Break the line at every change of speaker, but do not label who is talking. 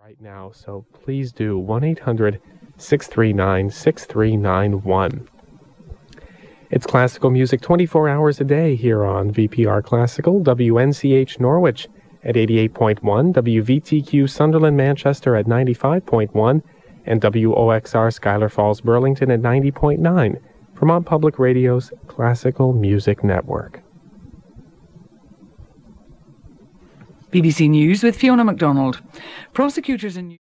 right now, so please do 1-800-639-6391. It's classical music 24 hours a day here on VPR Classical, WNCH Norwich at 88.1, WVTQ Sunderland Manchester at 95.1, and WOXR Schuyler Falls Burlington at 90.9, Vermont Public Radio's Classical Music Network.
BBC News with Fiona MacDonald. Prosecutors in